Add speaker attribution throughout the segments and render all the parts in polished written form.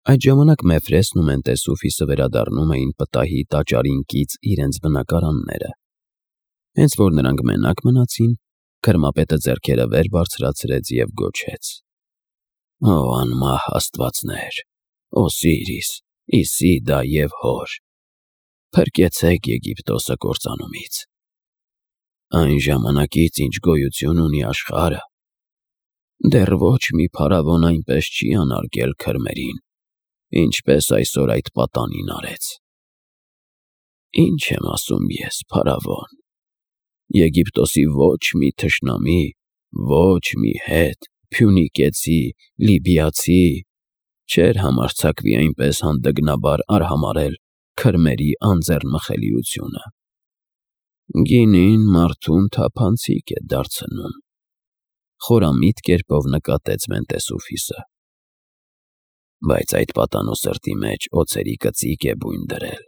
Speaker 1: Այդ ժամանակ Մեֆրեսն ու Մենտեսուֆիսը վերադառնում էին պտահի տաճարին կից իրենց բնակարանները։ Հենց որ նրանք մենակ մնացին, քրմապետը ձեռքերը վեր բարձրացրեց և գոչեց. «Ո անմահ աստվածներ, Օսիրիս, Իսիդա և Հոր, փրկեցեք Եգիպտոսը կործանումից։ Այն ժամանակից, ինչ գոյություն ունի աշխարհը, դեռ ոչ մի փարավոն այնպես չի անարգել քրմերին, ինչպես այսօր այդ պատանին արեց։ Ինչ եմ ասում ես, փարավոն, Եգիպտոսի ոչ մի թշնամի, ոչ մի հետ, Փյունիկեցի, Լիբիացի չէր համարձակվի այնպես հանդգնաբար արհամարհել քրմերի անձեռնմխելիությունը։ Գինին մարդուն թափանցիկ է դարձնում», խորամիտ կերպով նկատեց Մենտեսուֆիսը։ «Բայց այդ պատանու սրտի մեջ օձերի կծիկ է բույն դրել։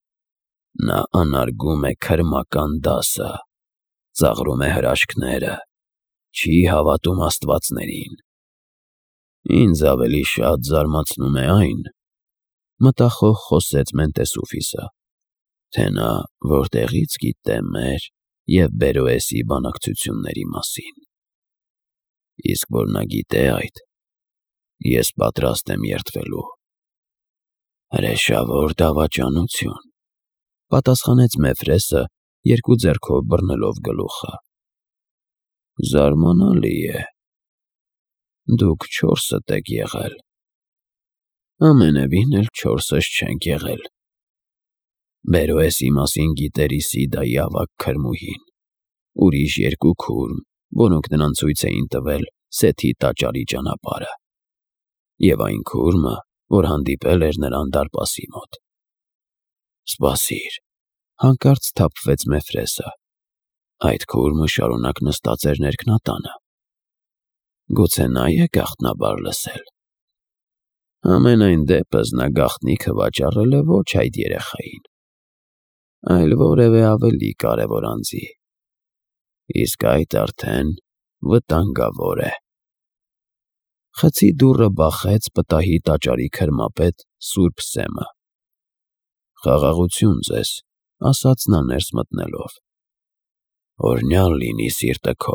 Speaker 1: Նա անարգում է քրմական դասը, ծաղրում է հրաշքները, չի հավատում աստվածներին։ Ինձ ավելի շատ զարմացնում է այն, մտախոհ խոսեց Մենտեսուֆիսը, թե նա որտեղից գիտե մեր և Բերոեսի բանակցությունների մասին։ Իսկ որ նա գիտե այդ, ես պատրաստ եմ երդվելու»։ «Հրեշավոր դավաճանություն», պատասխանեց Մեֆրեսը, երկու ձեռքով բռնելով գլուխը։ «Զարմանալի է։ Դուք 4-դ եք եղել։ Ամենևին էլ 4-ս չենք եղել։ Բերոեսի մասին գիտեր Իսիդայի ավագ քրմուհին, ուրիշ 2 քուրմ, որոնք նրան ցույց էին տվել Սեթի տաճարի ճանապարհը, և այն քուրմը, որ հանդիպել էր նրան դարպասի մոտ»։ «Սպասիր», հանկարծ սթափվեց Մեֆրեսը, «այդ քուրմը շարունակ նստած էր ներքնատանը։ Գուցե նա է գաղտնաբար լսել։ Համենայն դեպս նա գաղտնիքը վաճառել է ոչ այդ երեխային, այլ որևէ ավելի կարևոր անձի, իսկ այդ արդեն վտանգավոր է»։ Խցի դուռը բախեց պտահի տաճարի քրմապետ սուրբ Սեմը։ «Խաղաղություն ձեզ», ասաց նա ներս մտնելով։ «Օրհնյալ լինի սիրտը քո։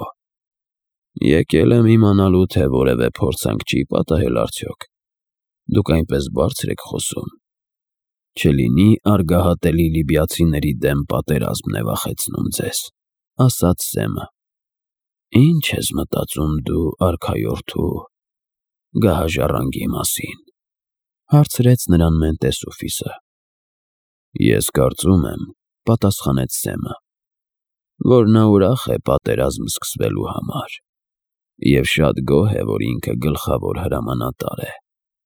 Speaker 1: Եկել եմ իմանալու, թե որևէ փորձանք չի պատահել արդյոք։ Դուք այնպես բարձր եք խոսում։ Չլինի արգահատելի լիբիացիների դեմ պատերազմ նեվախեցնում ձեզ», ասաց Սեմը։ «Ինչ ես մտածում դու, արքայորդու, գահաժառանգի մասին», հարցրեց նրան Մենտեսուֆիսը։ «Ես կարծում եմ», պատասխանեց Սեմը, «որ նա ուրախ է պատերազմ սկսվելու համար և շատ գոհ է, որ ինքը գլխավոր հրամանատար է։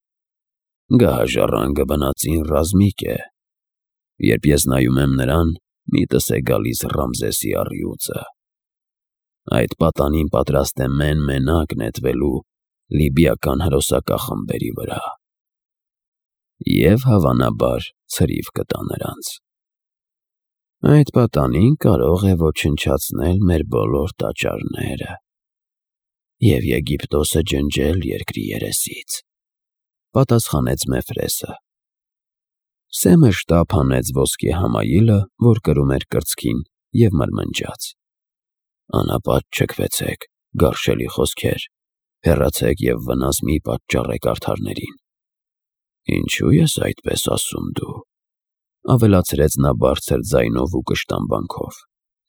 Speaker 1: Գահաժառանգը բնածին ռազմիկ է։ Երբ ես նայում եմ նրան, միտս է գալիս Ռամզեսի առյուծը։ Այդ պատանին պատրաստ է մեն-մենակ նետվելու լիբիական հրոսակախմբերի վրա և հավանաբար ցրիվ կտա նրանց։ Այդ պատանին կարող է ոչնչացնել մեր բոլոր տաճարները և Եգիպտոսը ջնջել երկրի երեսից», պատասխանեց Մեֆրեսը։ Սեմը շտապ հանեց ոսկե համայիլը, որ կրում էր կրծքին, և մրմնջաց. «Անապատ չքվեցեք, գարշելի խոսքեր, հեռացեք և վնաս մի պատճառեք արդարներին»։ «Ինչու ես այդպես ասում դու», ավելացրեց նա բարձր ձայնով ու կշտամբանքով։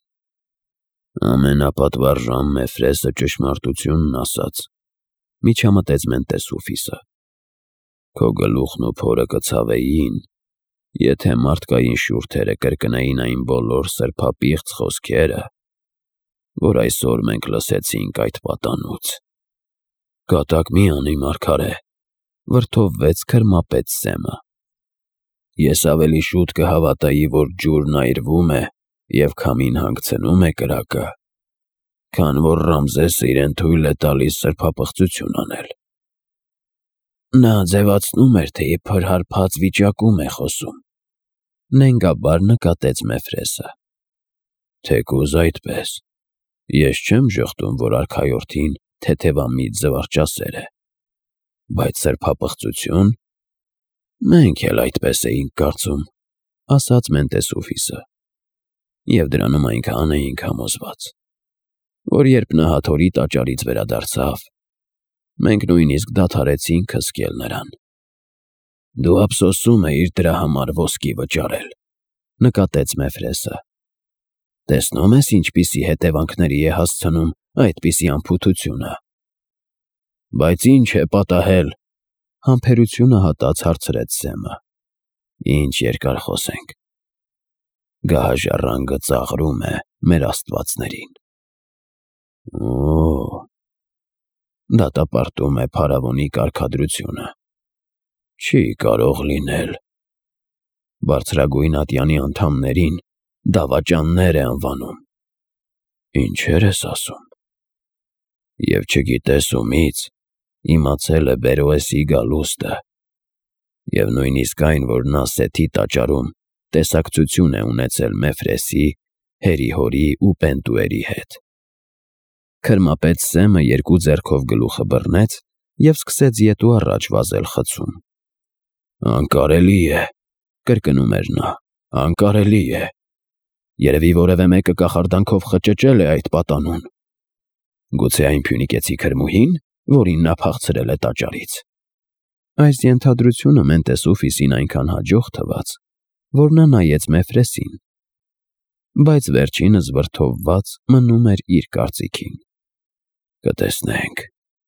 Speaker 1: «Ամենապատվարժան Մեֆրեսը ճշմարտությունն ասաց», միջամտեց Մենտեսուֆիսը։ «Քո գլուխն ու փորը կցավեին, եթե մարդկային շուրթերը կրկնեին այն բոլոր սրբապիղծ խոսքերը, որ այսօր մենք լսեցինք այդ պատանուց»։ «Կատակ մի անիի, մարգարե», վրդովվեց քրմապետ Սեմը։ «Ես ավելի շուտ կհավատայի, որ ջուրն այրվում է և քամին հանգցնում է կրակը, քան որ Ռամզեսը իրեն թույլ է տալիս սրբապղծություն անել»։ «Նա ձևացնում էր, թե իբր հարբած վիճակում է խոսում», նենգաբար նկատեց Մեֆրեսը։ «Թեկուզ այդպես, ես չեմ ժխտում, որ արքայորդին թեթևամիտ զվարճասեր է, բայց սրբապղծություն, Մենք էլ այդպես էինք կարծում, ասաց Մենտեսուֆիսը, և դրանում այնքան էինք համոզված, որ երբ նա Հաթորի տաճարից վերադարձավ, մենք նույնիսկ դադարեցինք հսկել նրան։ Դու ափսոսում էիր դրա համար ոսկի վճարել, նկատեց Մեֆրեսը։ Տեսնում ես ինչպիսի հետևանքների է հասցնում այդպիսի անփութությունը։ Բայց ինչ է պատահել, համբերությունը հատած հարցրեց Սեմը։ Ինչ երկար խոսենք։ Գահաժառանգը ծաղրում է մեր աստվածներին։ Օ՜, դատապարտում է փարավոնի կարգադրությունը։ Չի կարող լինել։ Բարձրագույն ատյանի անդամներին դավաճաններ է անվանում։ Ինչեր ես ասում։ Եվ չգիտես ումից իմացել է Բերոեսի գալուստը, և նույնիսկ այն, որ նա Սեթի տաճարում տեսակցություն է ունեցել Մեֆրեսի, Հերի-հորի ու Պենտուերի հետ։ Քրմապետ Սեմը երկու ձեռքով գլուխը բռնեց և սկսեց ետ ու առաջ վազել խցում։ Անկարելի է, կրկնում էր նա, անկարելի է։ Երևի որևէ մեկը կախարդանքով խճճել է այդ պատանուն։ Գուցե այն փյունիկեցի քրմուհի՞ն, որին նա փախցրել է տաճարից։ Այս ենթադրությունը Մենտեսուֆիսին այնքան հաջող թվաց, որ նա նայեց Մեֆրեսին, բայց վերջինս վրդովված մնում էր իր կարծիքին։ Կտեսնենք։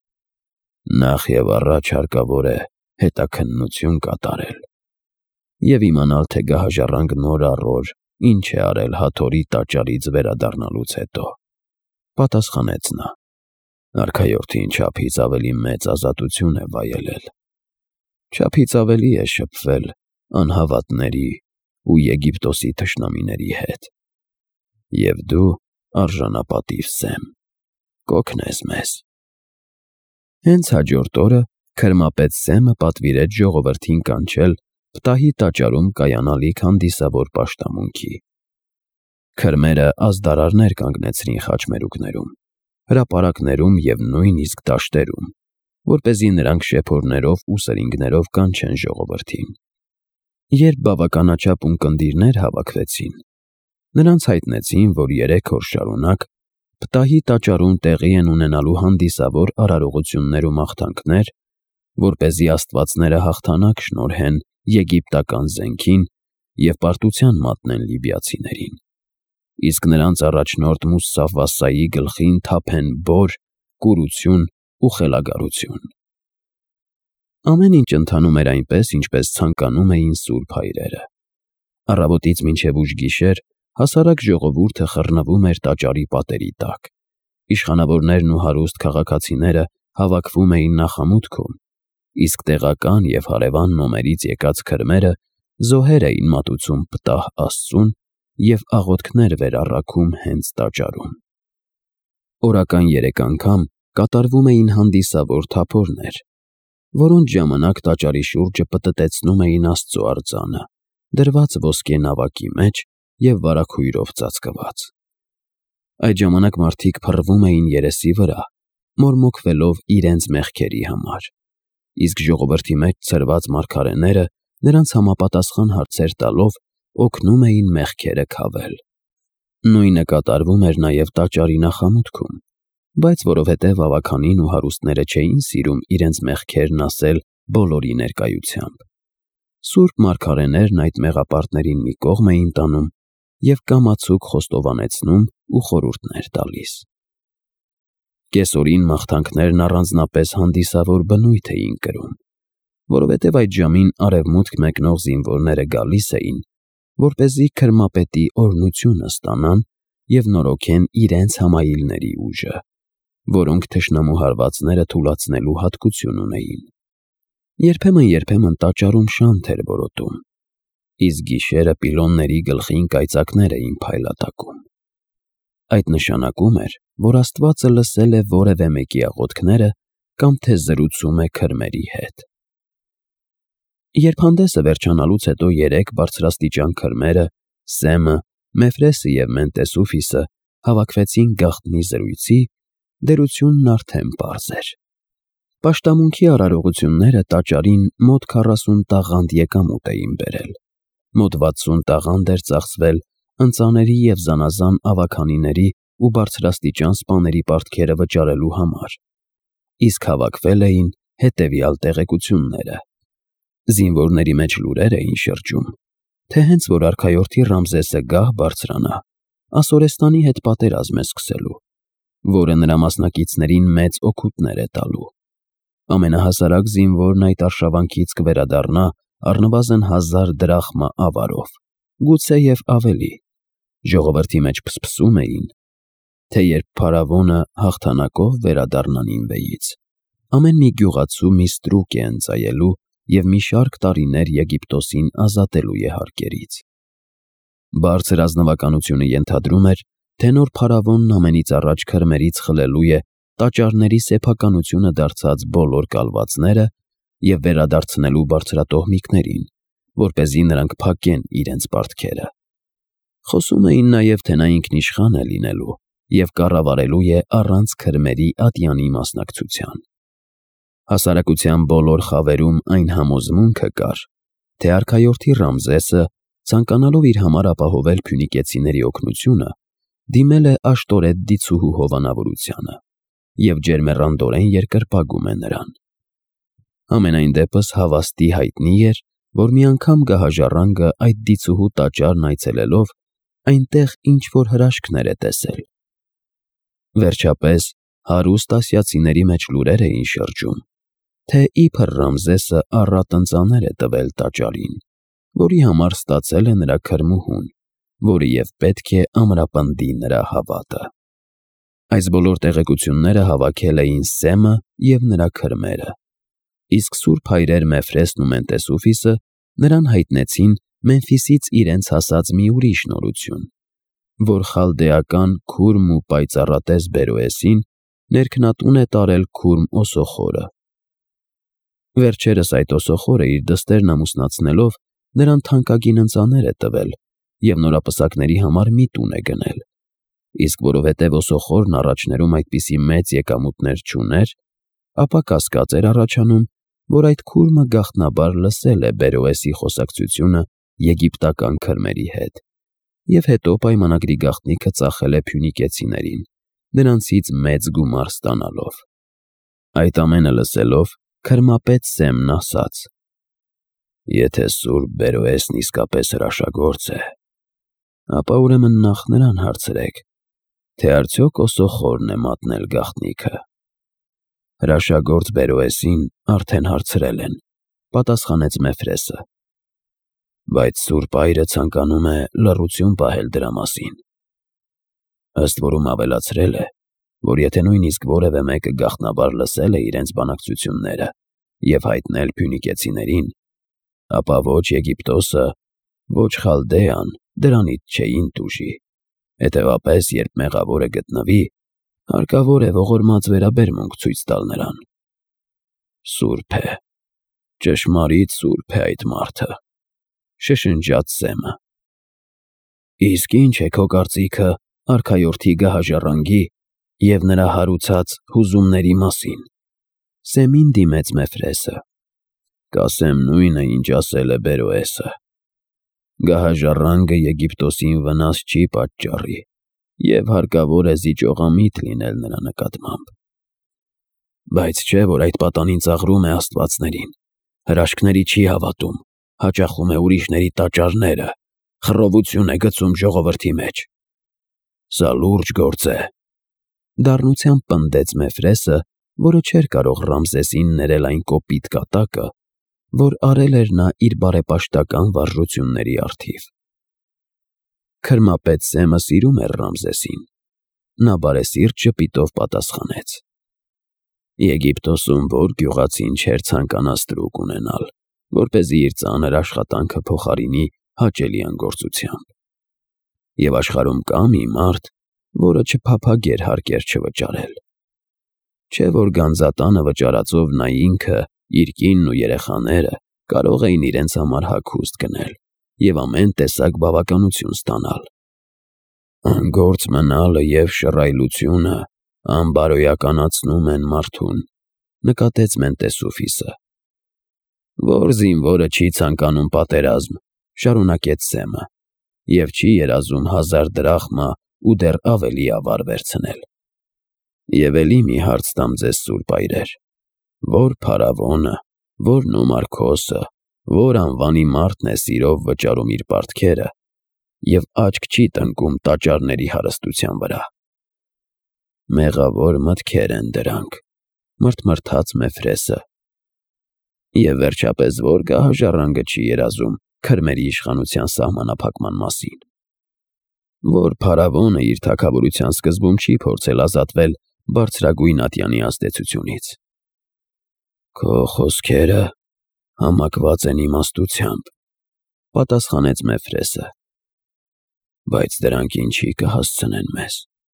Speaker 1: Նախ և առաջ հարկավոր է հետաքննություն կատարել և իմանալ, թե գահաժառանգ նոր առ օր ինչ է արել Հաթորի տաճարից վերադառնալուց հետո, պատասխանեց նա։ Արքայորդին չափից ավելի մեծ ազատություն է վայելել, չափից ավելի է շփվել անհավատների ու Եգիպտոսի թշնամիների հետ։ Եվ դու արժանապատիվ Սեմ, կօգնես մեզ։ Հենց հաջորդ օրը քրմապետ Սեմը պատվիրեց ժողովրդին կանչել Պտահի տաճարում կայանալիք հանդիսավոր պաշտամունքի։ Քրմերը ազդարարներ կանգնեցրին խաչմերուկներում, հրապարակներում և նույնիսկ դաշտերում, որպեսզի նրանք շեփորներով ու սրինգներով կանչեն ժողովրդին։ Երբ բավականաչափ ունկնդիրներ հավաքվեցին, նրանց հայտնեցին, որ 3 օր շարունակ Պտահի տաճարում տեղի են ունենալու հանդիսավոր արարողություններ ու մաղթանքներ, որպեսզի աստվածները հաղթանակ շնորհեն եգիպտական զենքին և պարտության մատնեն լիբիացիներին, իսկ նրանց առաջնորդ Մուսսավասայի գլխին թափեն բոր, կուրություն ու խելագարություն։ Ամեն ինչ ընթանում էր այնպես, ինչպես ցանկանում էին սուրբ հայրերը։ Առավոտից մինչև ուշ գիշեր հասարակ ժողովուրդը խռնվում էր տաճարի պատերի տակ։ Իշխանավորներն ու հարուստ քաղաքացիները հավաքվում էին նախամուտքում, իսկ տեղական և հարևան նոմերից եկած քրմերը զոհեր էին մատուցում Պտահ Աստծուն և աղոթքներ վերառաքում հենց տաճարում։ Օրական 3 անգամ կատարվում էին հանդիսավոր թափորներ, որոնց ժամանակ տաճարի շուրջը պտտեցնում էին Աստծո արձանը, դրված ոսկե նավակի մեջ և վարագույրով ծածկված։ Այդ ժամանակ մարդիկ փռվում էին երեսի վրա, մորմոքվելով իրենց մեղքերի համար, իսկ ժողովրդի մեջ ցրված մարգարեները նրանց համապատասխան հարցեր տալով օգնում էին մեղքերը քավել։ Նույնը կատարվում էր նաև տաճարի նախամուտքում, բայց որովհետև ավագանին ու հարուստները չէին սիրում իրենց մեղքերն ասել բոլորի ներկայությամբ, սուրբ մարգարեներն այդ մեղապարտներին մի կողմ էին տանում և կամացուկ խոստովանեցնում ու խորհուրդներ տալիս։ Կեսօրին մաղթանքներն առանձնապես հանդիսավոր բնույթ էին կրում, որովհետև այդ ժամին արևմուտք մեկնող զինվորները գալիս էին, որպեսզի քրմապետի օրհնությունը ստանան և նորոգեն իրենց համայիլների ուժը, որոնք թշնամու հարվածները թուլացնելու հատկություն ունեին։ Երբեմն տաճարում շանթ էր որոտում, իսկ գիշերը պիլոնների գլխին կայծակներ էին փայլատակում։ Այդ նշանակում էր, որ Աստվածը լսել է որևէ մեկի աղոթքները կամ թե զրուցում է քրմերի հետ։ Երբ հանդեսը վերջանալուց հետո 3 բարձրաստիճան քրմերը՝ Սեմը, Մեֆրեսը և Մենտեսուֆիսը հավաքվեցին գաղտնի զրույցի, դերությունն արդեն պարզ էր։ Պաշտամունքի արարողությունները տաճարին մոտ 40 տաղանդ եկամուտ էին բերել, մոտ 60 տաղանդ էր ծախսվել ընծաների և զանազան ավագանիների ու բարձրաստիճան սպաների պարտքերը վճարելու համար, իսկ հավաքվել էին հետևյալ տեղեկությունները. զինվորների մեջ լուրեր էին շրջում, թե հենց որ արքայորդի Ռամզեսը գահ բարձրանա, Ասորեստանի հետ պատերազմ է սկսելու, որը նրա մասնակիցներին մեծ օգուտներ է տալու։ Ամենահասարակ զինվորն այդ արշավանքից կվերադառնա առնվազն 1000 դրախմա ավարով, գուցե և ավելի։ Ժողովրդի մեջ փսփսում էին, թե երբ փարավոնը հաղթանակով վերադառնա Նինվեից, ամեն մի գյուղացու մի ստրուկ է ընծայելու և մի շարք տարիներ Եգիպտոսին ազատելու է հարկերից։ Բարձր ազնվականությունը ենթադրում էր, թե նոր փարավոնն ամենից առաջ քրմերից խլելու է տաճարների սեփականությունը դարձած բոլոր կալվածները և վերադարձնելու բարձրատոհմիկներին, որպեսզի նրանք փակեն իրենց պարտքերը։ Խոսում էին նաև, թե նա ինքնիշխան է լինելու և կառավարելու է առանց քրմերի ատյանի մասնակցության։ Հասարակության բոլոր խավերում այն համոզմունքը կար, թե արքայորդի Ռամզեսը, ցանկանալով իր համար ապահովել փյունիկեցիների օգնությունը, դիմել է աշտորետ դիցուհու հովանավորությանը և ջերմեռանդորեն երկրպագում է նրան։ Համենայն դեպս հավաստի հայտնի էր, որ մի անգամ գահաժառանգը այդ դիցուհու տաճարն այցելելով այնտեղ ինչ-որ հրաշքներ է տեսել։ Վերջապես հարուստ ասիացիների մեջ լուրեր էին շրջում, թե իբր Ռամզեսը առատ ընծաներ է տվել տաճարին, որի համար ստացել է նրա քրմուհուն, որը և պետք է ամրապնդի նրա հավատը։ Այս բոլոր տեղեկությունները հավաքել էին Սեմը և նրա քրմերը, իսկ սուրբ հայրեր Մեֆրեսն ու Մենտեսուֆիսը նրան հայտնեցին Մեմֆիսից իրենց հասած մի ուրիշ նորություն, որ խալդեական Քուրմ ու պայծառատես Բերոեսին ներքնատուն է տարել Քուրմ Օսոխորը։ Վերջերս այդ Օսոխորը իր դստերն ամուսնացնելով նրան թանկագին ընծաներ է տվել և նորապսակների համար մի տուն է գնել, իսկ որովհետև Օսոխորն առաջներում այդպիսի մեծ եկամուտներ չուներ, ապա կասկած էր առաջանում, որ այդ Քուրմը գաղտնաբար լսել է Բերոեսի խոսակցությունը եգիպտական քրմերի հետ և հետո պայմանագրի գաղտնիքը ծախել է փյունիկեցիներին, նրանցից մեծ գումար ստանալով։ Այդ ամենը լսելով քրմապետ Սեմն ասաց. «Եթե սուրբ Բերոեսն իսկապես հրաշագործ է, ապա ուրեմն նախ նրան հարցրեք, թե արդյոք Օսոխորն է մատնել գաղտնիքը»։ «Հրաշագործ Բերոեսին արդեն հարցրել են», պատասխանեց Մեֆրեսը, «բայց սուրբ այրը ցանկանում է լռություն պահել դրա մասին։ Ըստ որում ավելացրել է, որ եթե նույնիսկ որևէ մեկը գաղտնաբար լսել է իրենց բանակցությունները և հայտնել փյունիկեցիներին, ապա ոչ Եգիպտոսը, ոչ Խալդեան դրանից չէին տուժի, հետևապես երբ մեղավորը գտնվի, հարկավոր է ողորմած վերաբերմունք ցույց տալ նրան։ Սուրբ է, ճշմարիտ սուրբ է այդ մարդը», շշնջաց Սեմը։ «Իսկ ի՞նչ է քո կարծիքը արքայորդի գահաժառանգի և նրա հարուցած հուզումների մասին»։ Սեմին դիմեց Մեֆրեսը. «Կասեմ նույնը, ինչ ասել է Բերոեսը. գահաժառանգը Եգիպտոսին վնաս չի պատճառի և հարկավոր է զիջողամիտ լինել նրա նկատմամբ։ Բայց չէ՞ որ այդ պատանին ծաղրում է աստվածներին, հրաշքների չի հավատում, հաճախում է ուրիշների տաճարները, խռովություն է գցում ժողովրդի մեջ։ Սա լուրջ գործ է», դառնությամբ պնդեց Մեֆրեսը, որը չէր կարող Ռամզեսին ներել այն կոպիտ կատակը, որ արել էր նա իր բարեպաշտական վարժությունների առթիվ։ Քրմապետ Սեմը սիրում էր Ռամզեսին։ Նա բարեսիրտ ժպիտով պատասխանեց. «Եգիպտոսում ո՞ր գյուղացին չէր ցանկանա ստրուկ ունենալ, որպեսզի իր ծանր աշխատանքը փոխարինի հաճելի անգործությամբ։ Եվ աշխարհում կա՞ մի մարդ, որը չփափագեր հարկեր չվճարել։ Չէ՞ որ գանձատանը վճարածով նա ինքը, իր կինն ու երեխաները կարող էին իրենց համար հագուստ գնել և ամեն տեսակ բավականություն ստանալ։ Անգործ մնալը և շռայլությունը անբարոյականացնում են մարդուն նկատեց Մենտեսուֆիսը։ Որ զինվորը չի ցանկանում պատերազմ, շարունակեց Սեմը, և չի երազում 1000 դրախմա ու դեռ ավելի ավար վերցնել։ Եվ էլի մի հարց տամ ձեզ, սուրբ այրեր, որ փարավոնը, որ Նոմարքոսը, որ անվանի մարդն է սիրով վճարում իր պարտքերը և աչք չի տնկում տաճարների հարստության վրա։ Մեղավոր մտքեր են դրանք, մրթմրթաց Մեֆրեսը։ Եվ վերջապես որ գահաժառանգը չի երազում քրմերի իշխանության սահմանափակման մասին։ Որ փարավոնը իր թագավորության սկզբում չի փորձել ազատվել բարձրագույն ատյանի ազդեցությունից։ Քո խոսքերը համակված են իմաստությամբ, պատասխանեց Մեֆրեսը, բայց դրանք ինչի կհասցնեն մեզ։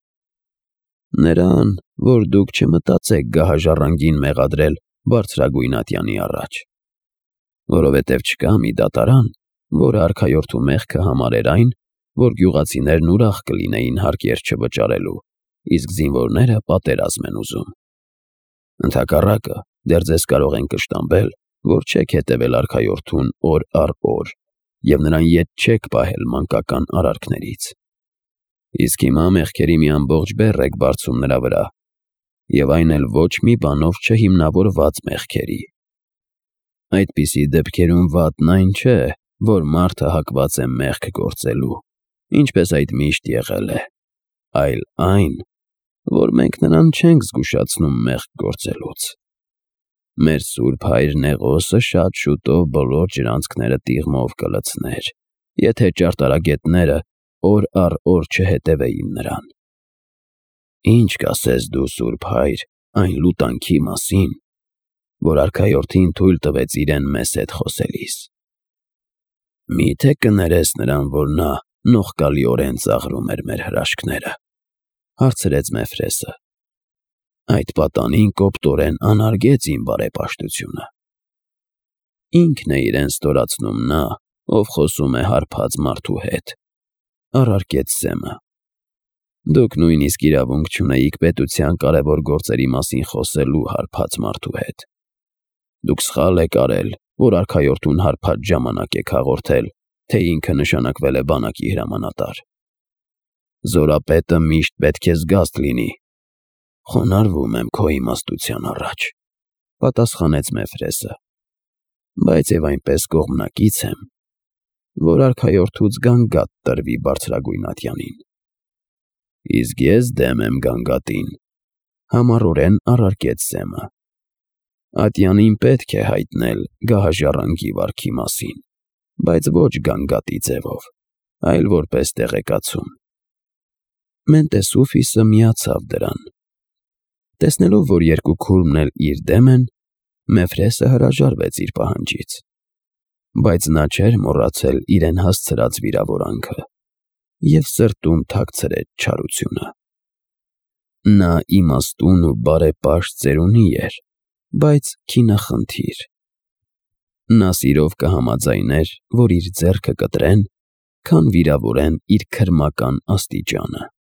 Speaker 1: Նրան, որ դուք չմտածեք գահաժառանգին մեղադրել բարձրագույն ատյանի առաջ, որովհետև չկա մի դատարան, որը արքայորդու մեղքը համարեր այն, որ գյուղացիներն ուրախ կլինեին հարկ երթ չվճարելու, իսկ զինվորները պատերազմ են ուզում։ Ընդհակառակը, դեռ ձեզ կարող են կշտամբել, որ չեք հետևել արքայորդուն օր առ օր և նրան ետ չեք պահել մանկական արարքներից։ Իսկ հիմա մեղքերի մի ամբողջ բեռ եք բարձում նրա վրա, և այն էլ ոչ մի բանով չհիմնավորված մեղքերի։ Այդպիսի դեպքերում վատն այն չէ, որ մարդը հակված է մեղք գործելու, ինչպես այդ միշտ եղել է, այլ այն, որ մենք նրան չենք զգուշացնում մեղք գործելուց։ Մեր սուրբ հայր Նեղոսը շատ շուտով բոլոր ջրանցքները տիղմով կլցներ, եթե ճարտարագետները օր առ օր չհետևեին նրան։ Ինչ կասես դու, սուրբ հայր, այն լուտանքի մասին, որ արքայորդին թույլ տվեց իրեն մեզ հետ խոսելիս։ Մի՞թե կներես նրան, որ նա նողկալիորեն ծաղրում էր մեր հրաշքները, հարցրեց Մեֆրեսը։ Այդ պատանին կոպտորեն անարգեց իմ բարեպաշտությունը։ Ինքն է իրեն ստորացնում նա, ով խոսում է հարբած մարդու հետ, առարկեց Սեմը։ Դուք նույնիսկ իրավունք չունեիք պետության կարևոր գործերի մասին խոսելու հարբած մարդու հետ։ Դուք սխալ եք արել, որ արքայորդուն հարբած ժամանակ եք հաղորդել, թե ինքը նշանակվել է բանակի հրամանատար։ Զորապետը միշտ պետք է զգաստ լինի։ Խոնարհվում եմ քո իմաստության առաջ, պատասխանեց Մեֆրեսը, բայց և այնպես կողմնակից եմ, որ արքայորդուց գանգատ տրվի բարձրագույն ատյանին։ Իսկ ես դեմ եմ գանգատին, համառորեն առարկեց Սեմը։ Ատյանին պետք է հայտնել գահաժառանգի վարքի մասին, բայց ոչ գանգատի ձևով, այլ որպես տեղեկացում։ Մենտեսուֆիսը միացավ դրան։ Տեսնելով, որ երկու քուրմն էլ իր դեմ են, Մեֆրեսը հրաժարվեց իր պահանջից, բայց նա չէր մոռացել իրեն հասցրած վիրավորանքը և սրտում թաքցրեց չարությունը։ Նա իմաստուն ու բարեպաշտ ծերունի էր, բայց քինախնդիր։ Նա սիրով կհամաձայներ, որ իր ձեռքը կտրեն, քան վիրավորեն իր քրմական աստիճանը։